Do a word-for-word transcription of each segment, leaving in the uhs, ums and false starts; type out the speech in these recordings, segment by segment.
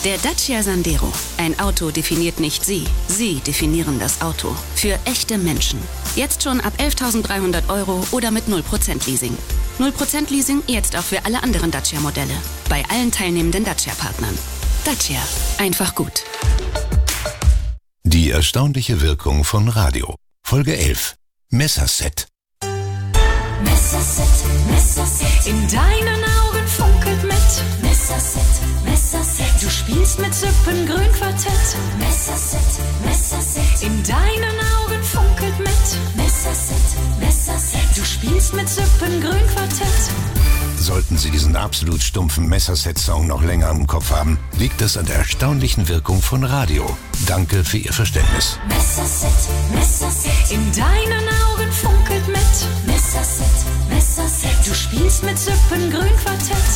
Der Dacia Sandero. Ein Auto definiert nicht Sie. Sie definieren das Auto. Für echte Menschen. Jetzt schon ab elftausenddreihundert Euro oder mit null Prozent Leasing. null Prozent Leasing jetzt auch für alle anderen Dacia-Modelle. Bei allen teilnehmenden Dacia-Partnern. Dacia. Einfach gut. Die erstaunliche Wirkung von Radio. Folge elf. Messerset. Messerset, Messerset. In deinen Augen funkelt mit. Messerset, Messerset. Du spielst mit Sippengrün-Quartett. Messerset, Messerset. In deinen Augen funkelt mit. Messerset, Messerset. Du spielst mit Sippengrün-Quartett. Sollten Sie diesen absolut stumpfen Messerset-Song noch länger im Kopf haben, liegt es an der erstaunlichen Wirkung von Radio. Danke für Ihr Verständnis. Messerset, Messerset. In deinen Augen funkelt mit. Messerset, Messerset. Du spielst mit Sippengrün-Quartett.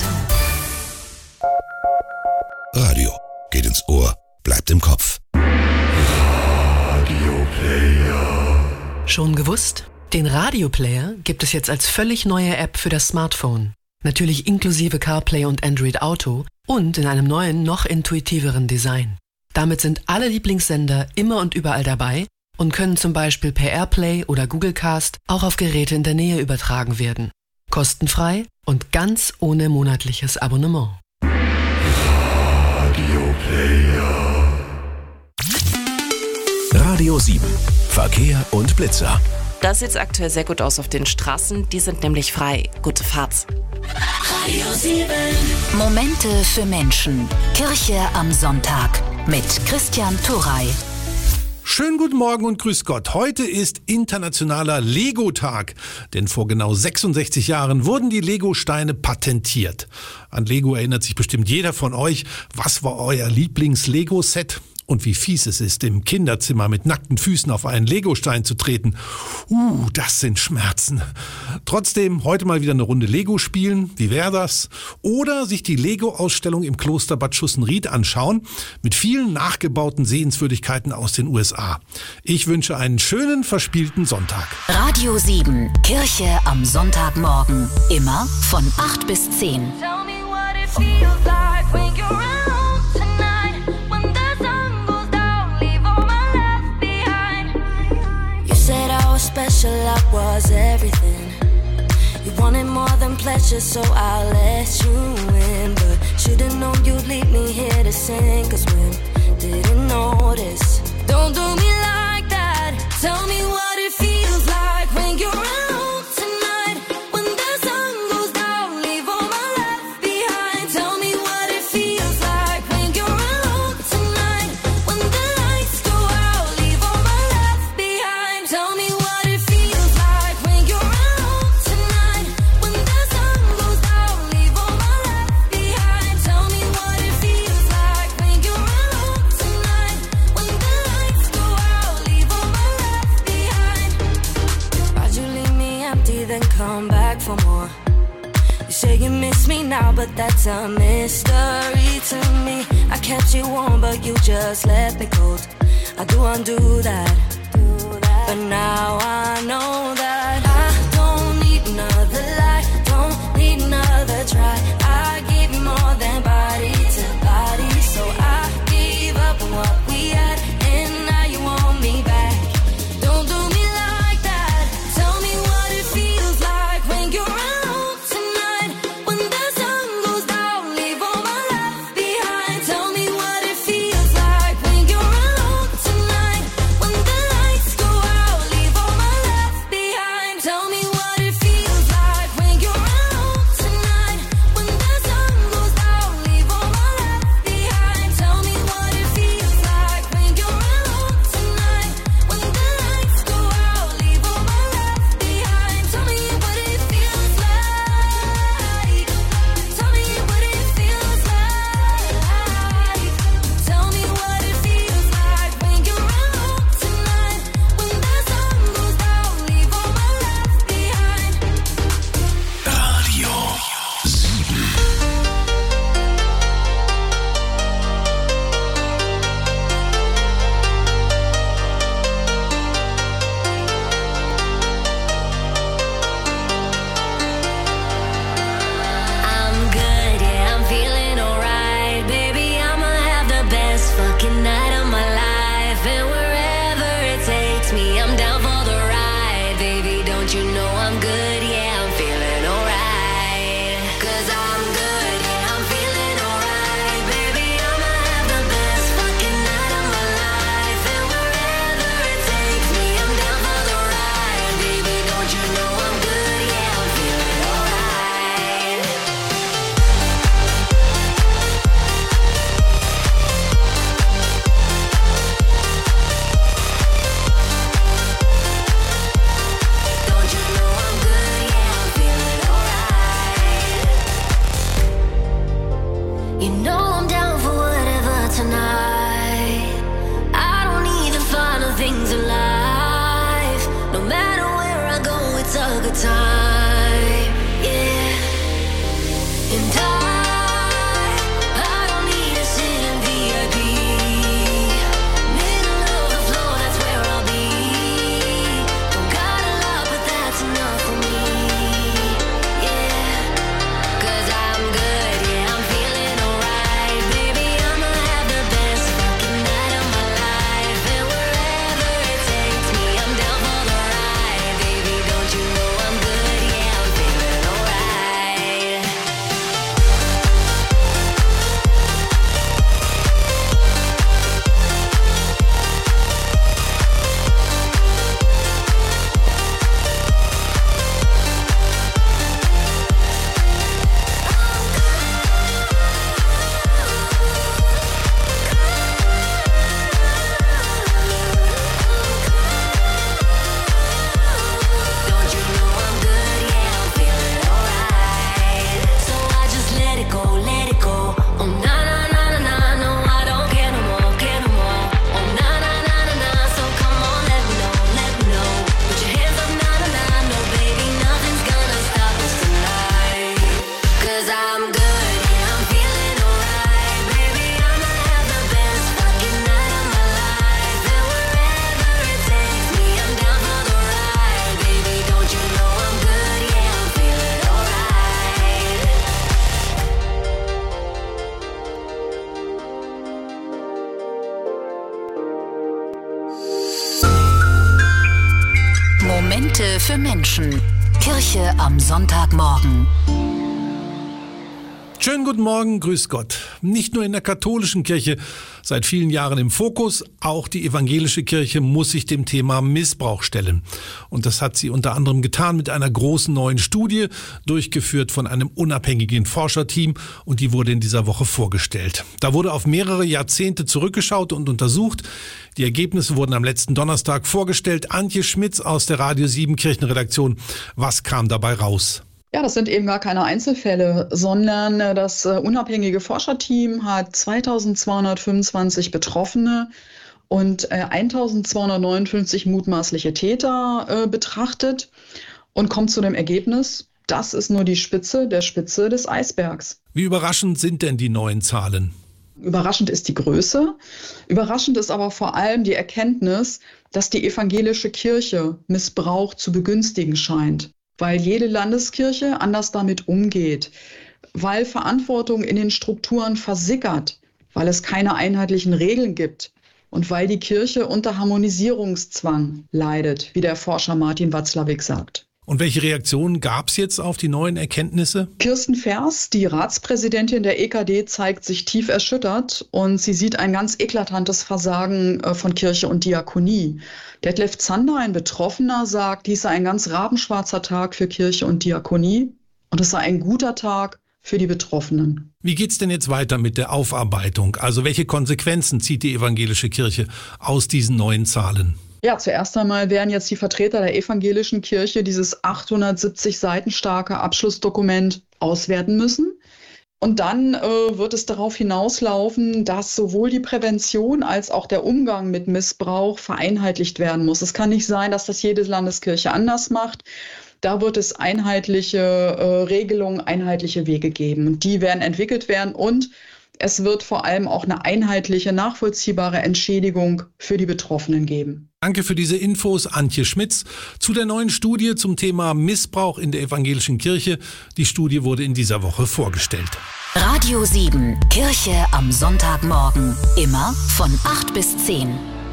Radio geht ins Ohr, bleibt im Kopf. Radioplayer. Schon gewusst? Den Radioplayer gibt es jetzt als völlig neue App für das Smartphone. Natürlich inklusive CarPlay und Android Auto und in einem neuen, noch intuitiveren Design. Damit sind alle Lieblingssender immer und überall dabei und können zum Beispiel per AirPlay oder Google Cast auch auf Geräte in der Nähe übertragen werden. Kostenfrei und ganz ohne monatliches Abonnement. Radioplayer. Radio sieben. Verkehr und Blitzer. Das sieht aktuell sehr gut aus auf den Straßen. Die sind nämlich frei. Gute Fahrt. Radio sieben. Momente für Menschen. Kirche am Sonntag mit Christian Turrey. Schönen guten Morgen und grüß Gott. Heute ist internationaler Lego-Tag, denn vor genau sechsundsechzig Jahren wurden die Lego-Steine patentiert. An Lego erinnert sich bestimmt jeder von euch. Was war euer Lieblings-Lego-Set? Und wie fies es ist, im Kinderzimmer mit nackten Füßen auf einen Legostein zu treten. Uh, das sind Schmerzen. Trotzdem heute mal wieder eine Runde Lego spielen. Wie wäre das? Oder sich die Lego-Ausstellung im Kloster Bad Schussenried anschauen. Mit vielen nachgebauten Sehenswürdigkeiten aus den U S A. Ich wünsche einen schönen, verspielten Sonntag. Radio sieben. Kirche am Sonntagmorgen. Immer von acht bis zehn. Tell me what it feels like when you're around. Said I was special, I was everything. You wanted more than pleasure, so I let you in. But should've known you'd leave me here to sing. Cause when didn't notice. Don't do me like that. Tell me what it feels like when you're around tonight. When the sun goes down, leave all my left behind. Tell me what it feels like when you're around tonight. When the lights go out, leave all my left behind. Tell me what it feels like when you're around tonight. When the sun goes down, leave all my left behind. Tell me what it feels like when you're around tonight. When the lights go out, leave all my left behind. Why'd you leave me empty, then come back for more? You say you miss me now, but that's a mystery to me. I kept you warm, but you just left me cold. I do undo that, but now I know that I don't need another lie, don't need another try. I give you more than body to body, so I gave up on what we had, and now you want me back. Don't do me like that. Tell me what it feels like when you're around tonight. When the sun goes down, leave all my left behind. Tell me what it feels like when you're around tonight. When the lights go out, leave all my left behind. für Menschen. Kirche am Sonntagmorgen. Schönen guten Morgen, grüß Gott. Nicht nur in der katholischen Kirche seit vielen Jahren im Fokus, auch die evangelische Kirche muss sich dem Thema Missbrauch stellen. Und das hat sie unter anderem getan mit einer großen neuen Studie, durchgeführt von einem unabhängigen Forscherteam, und die wurde in dieser Woche vorgestellt. Da wurde auf mehrere Jahrzehnte zurückgeschaut und untersucht. Die Ergebnisse wurden am letzten Donnerstag vorgestellt. Antje Schmitz aus der Radio sieben Kirchenredaktion. Was kam dabei raus? Ja, das sind eben gar keine Einzelfälle, sondern das äh, unabhängige Forscherteam hat zweitausendzweihundertfünfundzwanzig Betroffene und äh, eintausendzweihundertneunundfünfzig mutmaßliche Täter äh, betrachtet und kommt zu dem Ergebnis, das ist nur die Spitze der Spitze des Eisbergs. Wie überraschend sind denn die neuen Zahlen? Überraschend ist die Größe. Überraschend ist aber vor allem die Erkenntnis, dass die evangelische Kirche Missbrauch zu begünstigen scheint. Weil jede Landeskirche anders damit umgeht, weil Verantwortung in den Strukturen versickert, weil es keine einheitlichen Regeln gibt und weil die Kirche unter Harmonisierungszwang leidet, wie der Forscher Martin Watzlawick sagt. Und welche Reaktionen gab es jetzt auf die neuen Erkenntnisse? Kirsten Vers, die Ratspräsidentin der E K D, zeigt sich tief erschüttert und sie sieht ein ganz eklatantes Versagen von Kirche und Diakonie. Detlef Zander, ein Betroffener, sagt, dies sei ein ganz rabenschwarzer Tag für Kirche und Diakonie und es sei ein guter Tag für die Betroffenen. Wie geht's denn jetzt weiter mit der Aufarbeitung? Also welche Konsequenzen zieht die evangelische Kirche aus diesen neuen Zahlen? Ja, zuerst einmal werden jetzt die Vertreter der evangelischen Kirche dieses achthundertsiebzig Seiten starke Abschlussdokument auswerten müssen. Und dann äh, wird es darauf hinauslaufen, dass sowohl die Prävention als auch der Umgang mit Missbrauch vereinheitlicht werden muss. Es kann nicht sein, dass das jede Landeskirche anders macht. Da wird es einheitliche äh, Regelungen, einheitliche Wege geben. Und die werden entwickelt werden und es wird vor allem auch eine einheitliche, nachvollziehbare Entschädigung für die Betroffenen geben. Danke für diese Infos, Antje Schmitz. Zu der neuen Studie zum Thema Missbrauch in der evangelischen Kirche. Die Studie wurde in dieser Woche vorgestellt. Radio sieben, Kirche am Sonntagmorgen. Immer von acht bis zehn.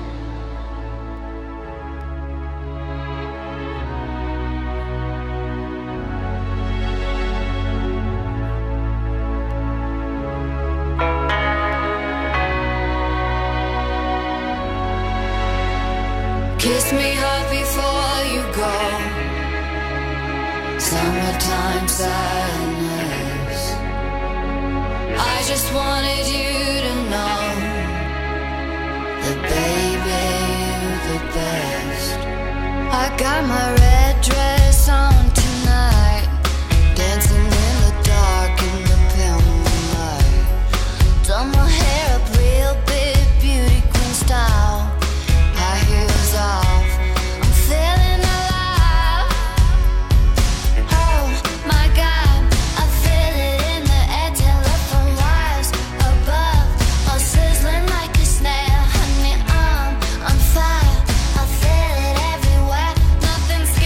Kiss me hard before you go. Summertime sadness. I just wanted you to know that baby, you're the best. I got my red dress on tonight, dancing in the dark in the pale moonlight. Done my hair up real big, beauty queen style. High heels off, I'm feeling alive. Oh my God, I feel it in the air, telephone wires above, all sizzling like a snare. Honey, I'm on fire, I feel it everywhere. Nothing's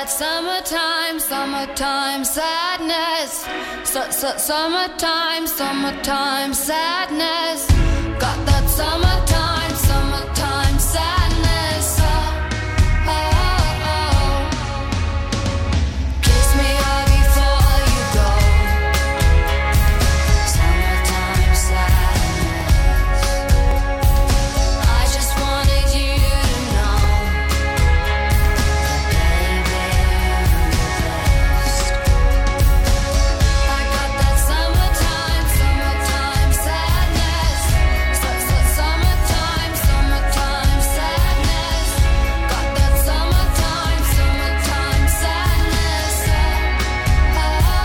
that summertime, summertime sadness. Su- su- summertime, summertime sadness. Got that summertime, summertime sadness. Oh, oh, oh. Kiss me hard before you go. Summertime sadness. I just wanted you to know that, baby, you're the best. I got that summertime, summertime sadness. Su- su- Summertime, summertime sadness. Got that summertime, summertime sadness. Oh,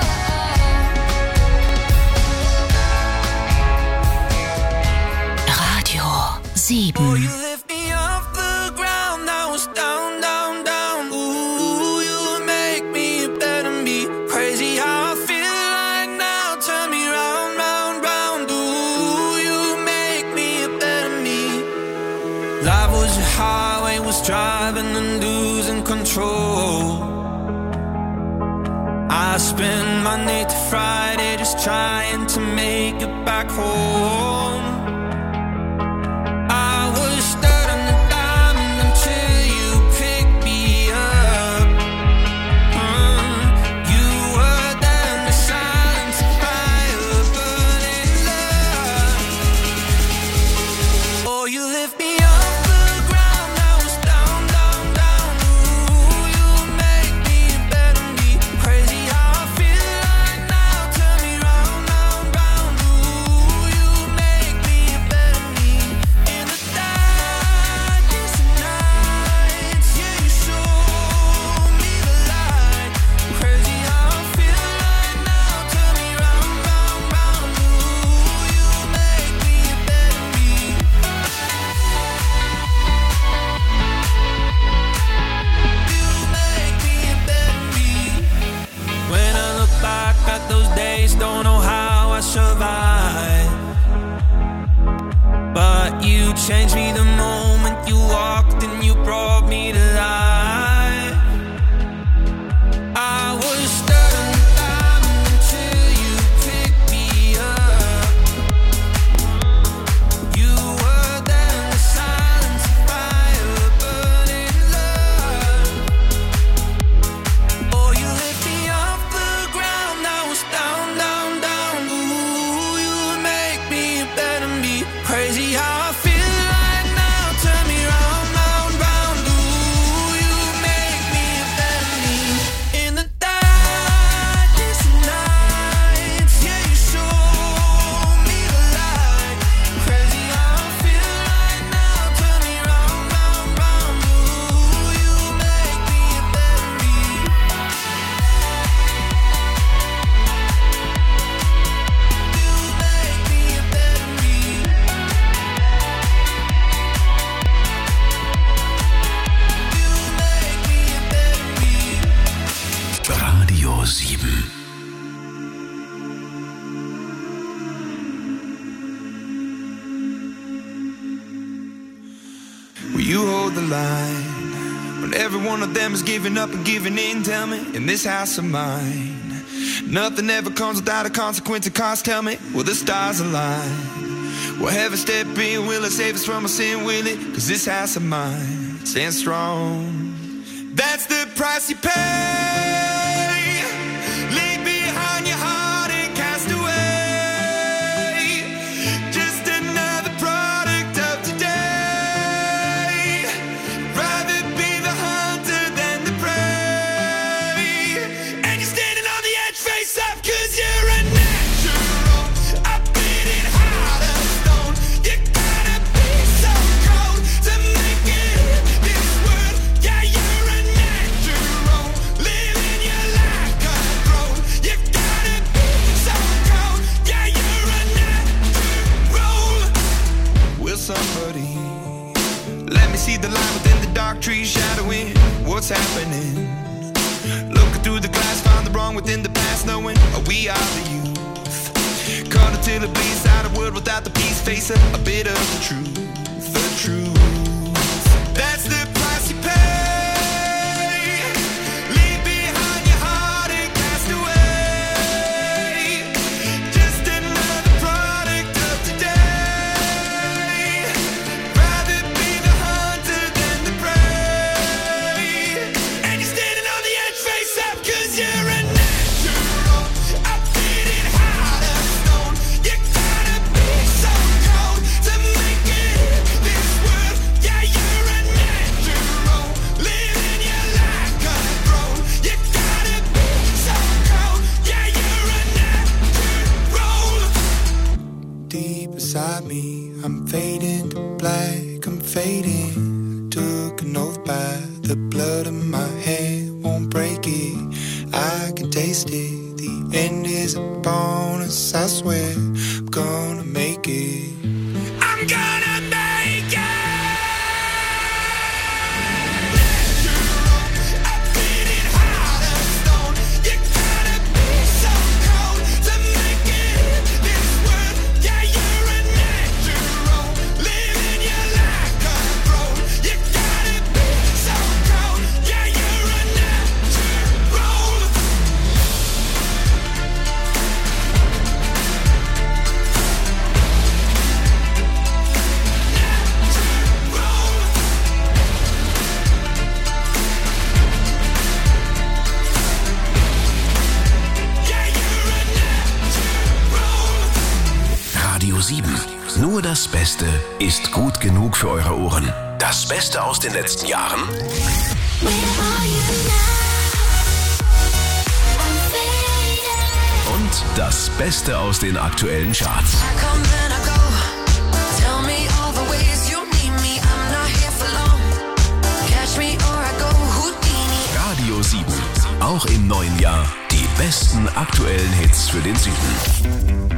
Radio sieben. Oh, you lift me off the ground. I was down, down, down. Ooh, you make me better me. Crazy how I feel right now. Turn me round, round, round. Ooh, you make me better me. Life was a highway, was driving and losing control. I spend Monday to Friday just trying to make it back home. I was stuck on the diamond until you picked me up. Mm, you were there in the silence of fire, burning love. Oh, you lift me off the ground. I was down, down, down. Ooh, you make me better me. Crazy how I feel right now. Turn me round, round, round. Ooh, you make me better me. In the darkest of nights, yeah, you show me the light. Crazy how I feel right now. Turn me round, round, round. Ooh, you make me better me. You make me better me. When I look back at those days, don't know how I survived. But you changed me the moment you walked and you brought me to life. I was stuck on the diamond until you picked me up. You were there in the silence of fire, burning love. Oh, you lift me off the ground. I was down, down, down. Ooh, you make me better me. Crazy how I feel right now. Turn me round, round, round. Ooh, you make me better me. In the darkest of nights, yeah, you show me the light. Crazy how I feel right now. Turn me round, round, round. Ooh, you make me better me. You make me better me. You make me better me. Radio sieben. Will you hold the line when every one of them is giving up and giving in? Tell me, in this house of mine, nothing ever comes without a consequence of cost. Tell me, will the stars align? Will heaven step in? Will it save us from our sin? Will it? Cause this house of mine stands strong. That's the price you pay. Leave behind your heart and cast away. Just another product of today. Rather be the hunter than the prey. And you're standing on the edge, face up, cause you're a natural. I've been in heart of stone. You gotta be so cold to make it in this world. Yeah, you're a natural. Living your life control. You gotta be so cold. Yeah, you're a natural. Will somebody let me see the line within the dark trees shadowing what's happening? Looking through the glass, find the wrong within the past, knowing we are the youth. Caught until it bleeds out a world without the peace, face a, a bit of the truth, the truth. That's the price you pay. Leave head won't break it. I can taste it. The end is a bonus. I swear I'm gonna make it. I'm gonna make it. sieben. Nur das Beste ist gut genug für eure Ohren. Das Beste aus den letzten Jahren und das Beste aus den aktuellen Charts. Radio sieben. Auch im neuen Jahr die besten aktuellen Hits für den Süden.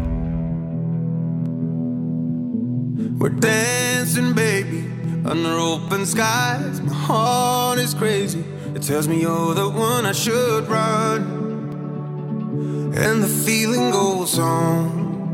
We're dancing, baby, under open skies. My heart is crazy. It tells me you're the one I should run. And the feeling goes on.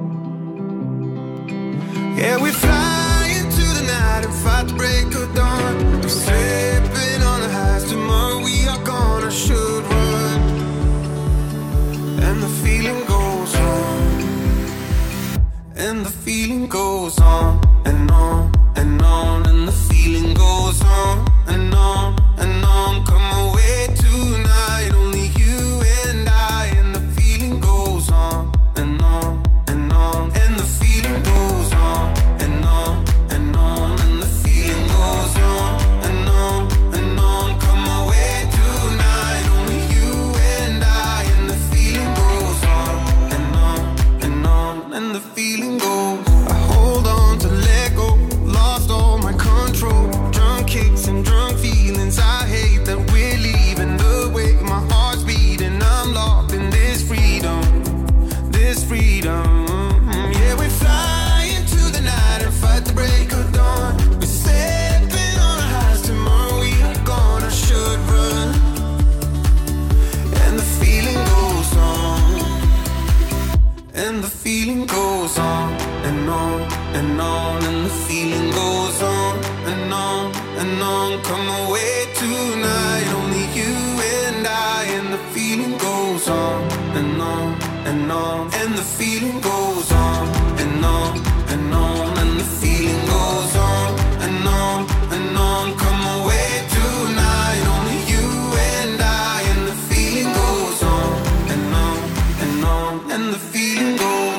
Yeah, we fly into the night and fight the break of dawn. We're slipping on the highs. Tomorrow we are gone. I should run. And the feeling goes on. And the feeling goes on. And on, and on, and the feeling goes on, and on, and on. Come away tonight, only you and I. And the feeling goes on, and on, and on, and the feeling goes on, and on, and on, and the feeling goes on, and on, and on. Come away tonight, only you and I. And the feeling goes on, and on, and on, and the feeling goes. I hold on to let go, lost all my control. Drunk kicks and drunk feelings. I hate that we're leaving the way my heart's beating. I'm locked in this freedom, this freedom. Yeah, we fly into the night and fight the break of dawn. We're stepping on our highs. Tomorrow we are gone. I should run. And the feeling goes on. And the feeling goes on. And on, and on, and the feeling goes on, and on, and on. Come away tonight, only you and I. And the feeling goes on, and on, and on, and the feeling goes on, and on, and on, and the feeling goes on, and on, and on. Come away tonight, only you and I. And the feeling goes on, and on, and on, and the feeling goes on.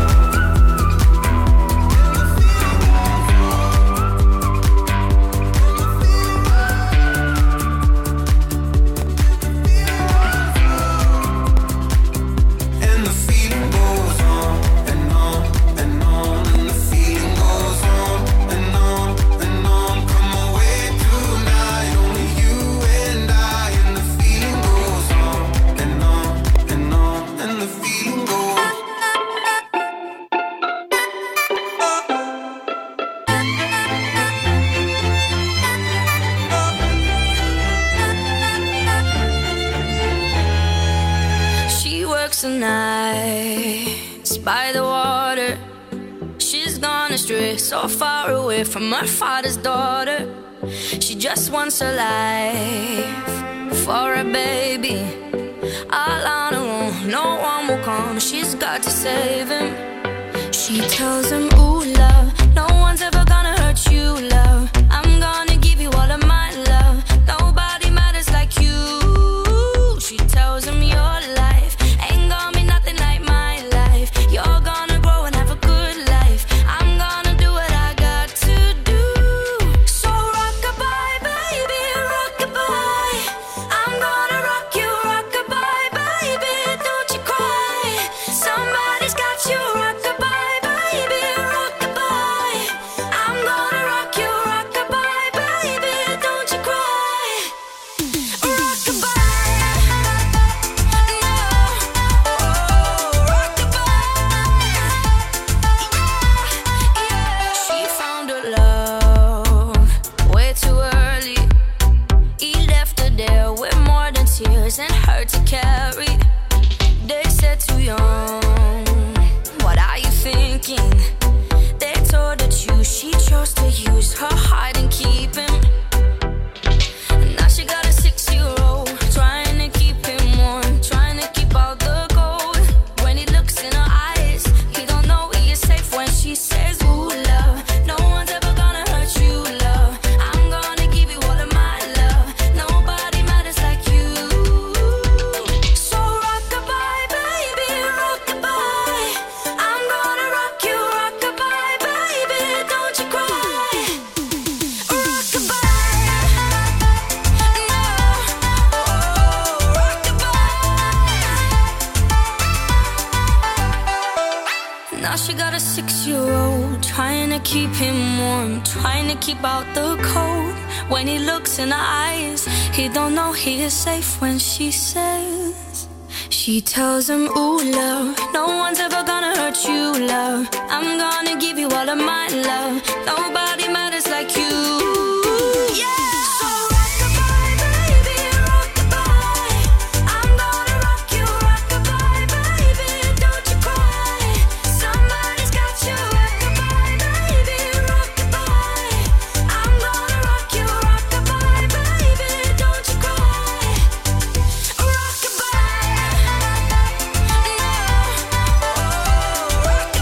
Nights by the water, she's gone astray, so far away from her father's daughter. She just wants a life for a baby, all on her own. No one will come, she's got to save him. She tells him, ooh, love, no one's ever gonna hurt you, love. I'm gonna give you all of my love. Nobody matters like you. She tells him, your life ain't gonna be nothing like my life. You're gonna grow and have a good life. I'm gonna do what I got to do. So rock-a-bye, baby, rock-a-bye. I'm gonna rock you, rock-a-bye, baby. Don't you cry. Somebody's got you, rock-a-bye, baby, rock-a-bye. tears and hurt to carry. They said too young, what are you thinking? They told her you, she chose to use her heart and keep him. And now she got a six-year-old, trying to keep him warm, trying to keep all the gold. When he looks in her eyes, he don't know he is safe when she says, ooh, love, no one's ever gonna hurt you, love. I'm gonna give you all of my love. Nobody matters like you. So rock-a-bye, baby, rock-a-bye. I'm gonna rock you, rock-a-bye, baby, don't you cry. Rock-a-bye, no, oh, rock-a-bye. Now she got a six-year-old, trying to keep him warm, trying to keep out the cold. When he looks in her eyes, he don't know he is safe when she says, she tells him, ooh, love, no one's ever gonna hurt you, love. I'm gonna give you all of my love. Nobody matters like you. Yeah. So rock-a-bye, baby, rock-a-bye. I'm gonna rock you, rock-a-bye, baby, don't you cry. Somebody's got you, rock-a-bye, baby, rock-a-bye. I'm gonna rock you, rock-a-bye, baby, don't you cry. Rock-a-bye, no, oh,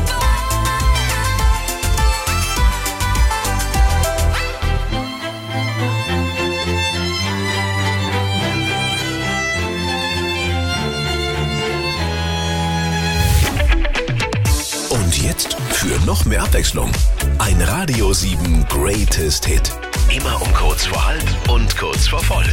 Und jetzt für noch mehr Abwechslung. Ein Radio sieben Greatest Hit. Immer um kurz vor halb und kurz vor voll.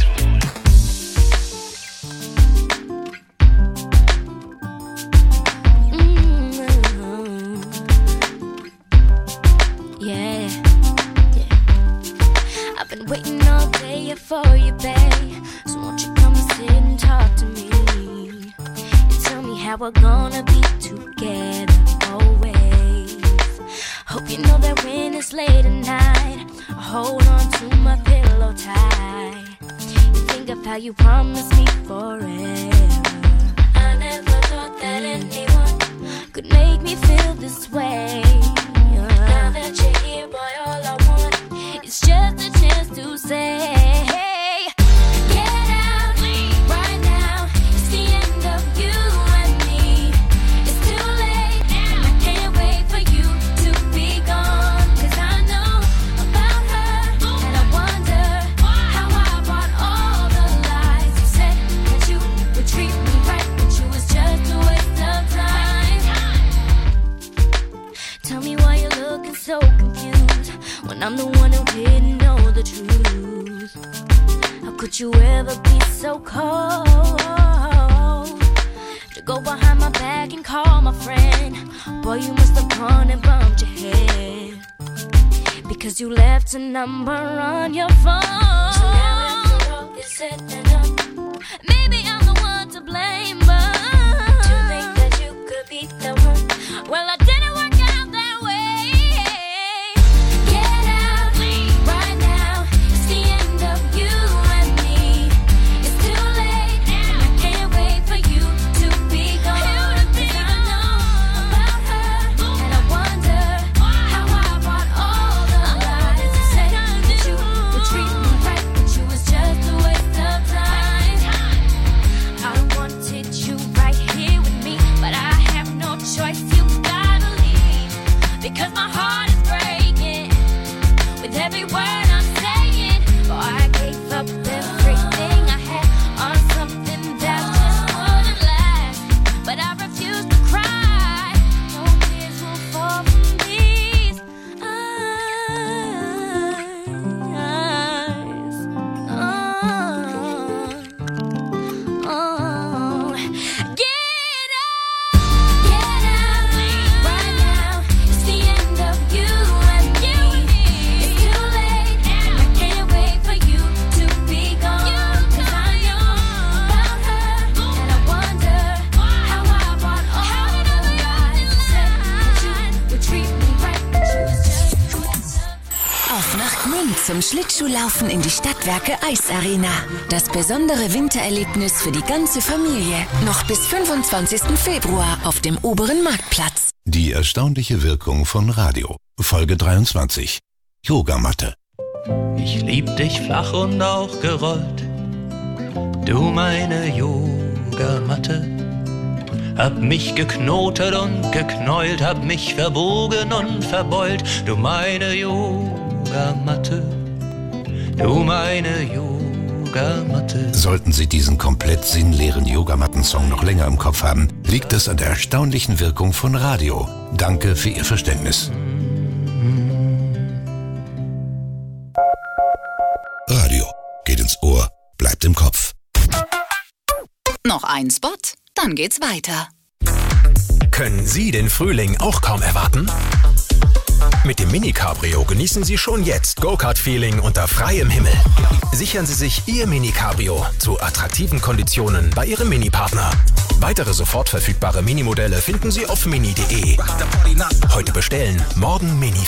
yeah, yeah. I've been waiting all day for you, babe. So won't you come and sit and talk to me and tell me how we're gonna be together always. Hope you know that when it's late at night, I hold on to my pillow tight. You think of how you promised me forever. I never thought that anyone could make me feel this way. Now that you're here, boy, all I want is just a chance to say, get out right now. It's the end of you and me. It's too late now. I can't wait for you to be gone. 'Cause I know about her, and I wonder how I bought all the lies. You said that you would treat me right, but you was just a waste of time. Tell me why you're looking so confused when I'm the one who didn't know the truth. How could you ever be so cold to go behind my back and call my friend? Boy, you must have gone and bumped your head because you left a number on your phone. So now after all is said and done, maybe I'm the one to blame, but to think that you could be the one, well, I didn't work out that way. Get out right now. It's the end of you and me. It's too late now. I can't wait for you to be gone. 'Cause I know about her, and I wonder how I bought all the lies. You said that you would treat me right, but you was just a waste of time. I wanted you right here with me, but I have no choice. You got zum Schlittschuhlaufen in die Stadtwerke Eisarena. Das besondere Wintererlebnis für die ganze Familie. Noch bis fünfundzwanzigsten Februar auf dem oberen Marktplatz. Die erstaunliche Wirkung von Radio. Folge dreiundzwanzig. Yogamatte. Ich lieb dich flach und auch gerollt. Du meine Yogamatte. Hab mich geknotet und geknäult, hab mich verbogen und verbeult. Du meine Yogamatte, du meine Yogamatte. Sollten Sie diesen komplett sinnleeren Yogamatten-Song noch länger im Kopf haben, liegt es an der erstaunlichen Wirkung von Radio. Danke für Ihr Verständnis. Radio geht ins Ohr, bleibt im Kopf. Noch ein Spot, dann geht's weiter. Können Sie den Frühling auch kaum erwarten? Mit dem Mini-Cabrio genießen Sie schon jetzt Go-Kart-Feeling unter freiem Himmel. Sichern Sie sich Ihr Mini-Cabrio zu attraktiven Konditionen bei Ihrem Mini-Partner. Weitere sofort verfügbare Minimodelle finden Sie auf mini punkt de. Heute bestellen, morgen Mini